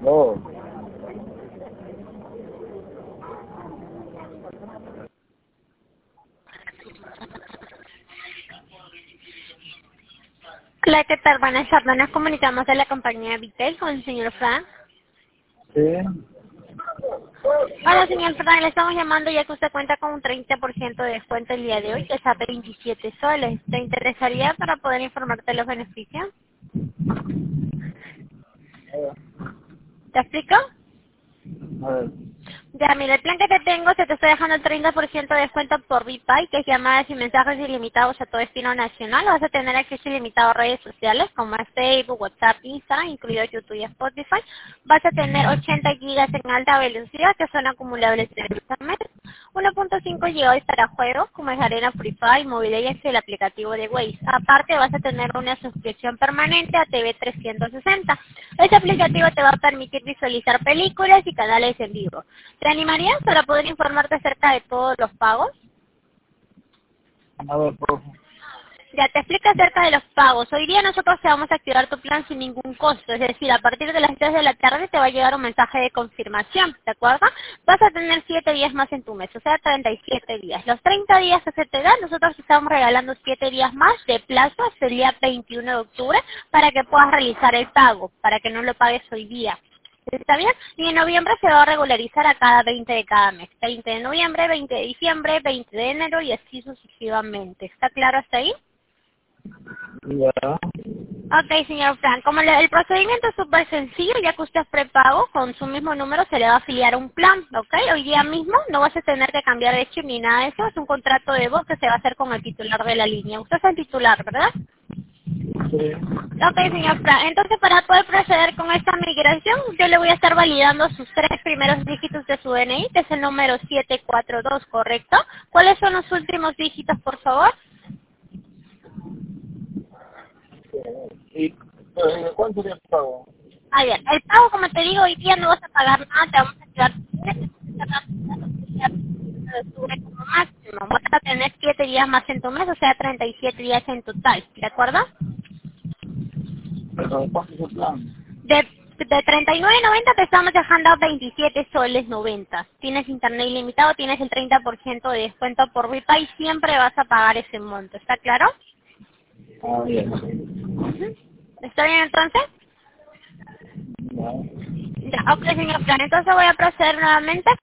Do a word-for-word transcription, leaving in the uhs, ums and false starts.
Oh, Hola, ¿qué tal? Buenas tardes. Nos comunicamos de la compañía Vitel con el señor Frank. sí. Hola, señor Frank. Le estamos llamando ya que usted cuenta con un treinta por ciento de descuento el día de hoy, que está a veintisiete soles. ¿Te interesaría para poder informarte de los beneficios? A ver, ¿Te explico? a ver. Ya, mira, el plan que te tengo se te está dejando el treinta por ciento de descuento por VPay, que es llamadas y mensajes ilimitados a todo destino nacional. Vas a tener acceso ilimitado a redes sociales como es Facebook, WhatsApp, Instagram, incluido YouTube y Spotify. Vas a tener ochenta gigas en alta velocidad que son acumulables de mes. uno punto cinco gigas para juegos como es Arena Free Fire, Mobile Legends y el aplicativo de Waze. Aparte vas a tener una suscripción permanente a T V trescientos sesenta. Este aplicativo te va a permitir visualizar películas y canales en vivo. ¿Te animarías para poder informarte acerca de todos los pagos? A ver, por favor. Ya te explico acerca de los pagos. Hoy día nosotros te vamos a activar tu plan sin ningún costo. Es decir, a partir de las tres de la tarde te va a llegar un mensaje de confirmación, ¿de acuerdo? Vas a tener siete días más en tu mes, o sea, treinta y siete días. Los treinta días que se te dan, nosotros te estamos regalando siete días más de plazo hasta el día veintiuno de octubre para que puedas realizar el pago, para que no lo pagues hoy día. ¿Está bien? Y en noviembre se va a regularizar a cada veinte de cada mes. veinte de noviembre, veinte de diciembre, veinte de enero y así sucesivamente. ¿Está claro hasta ahí? Ya. Ok, señor Frank. Como le- el procedimiento es súper sencillo, ya que usted es prepago, con su mismo número se le va a afiliar a un plan, ¿ok? Hoy día mismo no vas a tener que cambiar de chip ni nada de eso. Es un contrato de voz que se va a hacer con el titular de la línea. Usted es el titular, ¿verdad? Sí. Ok, señor Frank. Entonces, para poder proceder con esta migración, yo le voy a estar validando sus tres primeros dígitos de su D N I, que es el número siete cuatro dos, ¿correcto? ¿Cuáles son los últimos dígitos, por favor? ¿Y eh, cuánto sería el pago? Ah, bien. El pago, como te digo, hoy día no vas a pagar nada, te vamos a activar tu plan, te vamos a cerrar tu plan el día veintiuno de octubre como máximo. Vas a tener siete días más en tu mes, o sea, treinta y siete días en total, ¿de acuerdo? Pero ¿cuánto es el plan? De, de treinta y nueve noventa te estamos dejando a veintisiete soles noventa. Tienes internet ilimitado, tienes el treinta por ciento de descuento por VPay, siempre vas a pagar ese monto, ¿está claro? Ah, bien. Ujú. ¿Está bien entonces? Ya. Ya, ok, señor Plan. Entonces voy a proceder nuevamente